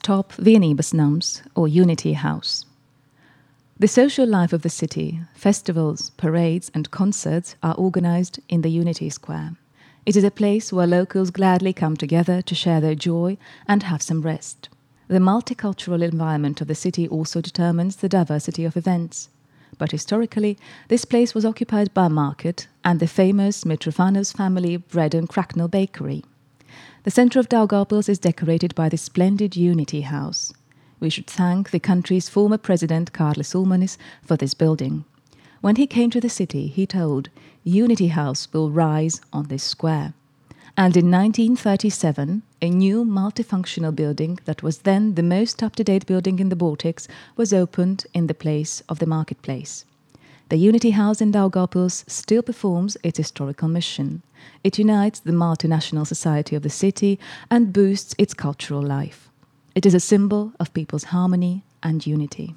top Vienibusnams, or Unity House. The social life of the city, festivals, parades and concerts are organised in the Unity Square. It is a place where locals gladly come together to share their joy and have some rest. The multicultural environment of the city also determines the diversity of events. But historically, this place was occupied by a market and the famous Mitrofanos family bread and cracknel bakery. The centre of Daugavpils is decorated by the splendid Unity House. We should thank the country's former president, Kārlis Ulmanis, for this building. When he came to the city, he told, "Unity House will rise on this square." And in 1937, a new multifunctional building that was then the most up-to-date building in the Baltics was opened in the place of the marketplace. The Unity House in Daugavpils still performs its historical mission. It unites the multinational society of the city and boosts its cultural life. It is a symbol of people's harmony and unity.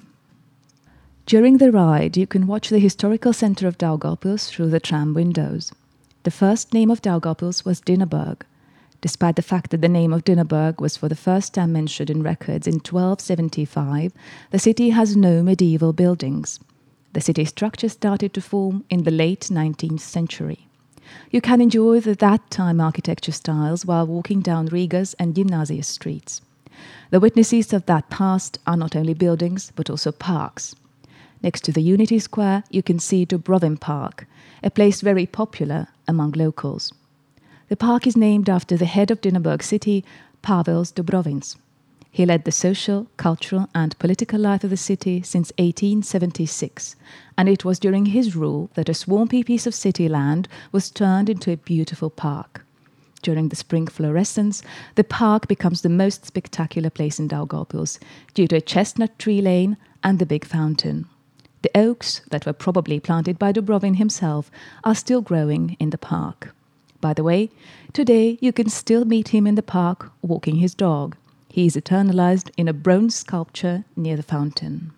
During the ride, you can watch the historical centre of Daugavpils through the tram windows. The first name of Daugavpils was Dinnerberg. Despite the fact that the name of Dinnerberg was for the first time mentioned in records in 1275, the city has no medieval buildings. The city structure started to form in the late 19th century. You can enjoy the that-time architecture styles while walking down Riga's and Gymnasius streets. The witnesses of that past are not only buildings, but also parks. Next to the Unity Square, you can see Dubrovin Park, a place very popular among locals. The park is named after the head of Dinnerberg city, Pāvils Dobrovins. He led the social, cultural and political life of the city since 1876, and it was during his rule that a swampy piece of city land was turned into a beautiful park. During the spring florescence, the park becomes the most spectacular place in Daugavpils due to a chestnut tree lane and the big fountain. The oaks that were probably planted by Dubrovin himself are still growing in the park. By the way, today you can still meet him in the park walking his dog. He is eternalized in a bronze sculpture near the fountain.